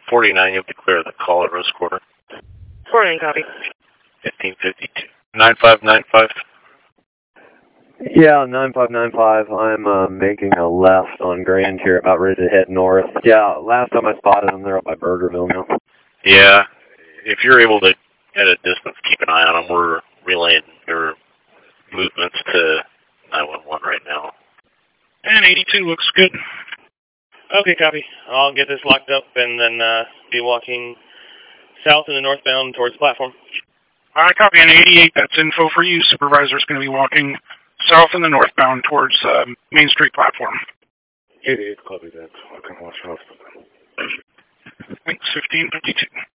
49, you'll be clear of the call at Rose Quarter. 49, copy. 1552. 9595. Yeah, 9595. I'm making a left on Grand here, about ready to head north. Yeah, last time I spotted them, they're up by Burgerville now. Yeah, if you're able to, at a distance, keep an eye on them. We're relaying your movements to 911 right now. And 82 looks good. Okay, copy. I'll get this locked up and then be walking south in the northbound towards the platform. All right, copy. And 88, that's info for you. Supervisor's going to be walking south in the northbound towards Main Street platform. 88, copy that. I can watch out for them. Thanks, 1552.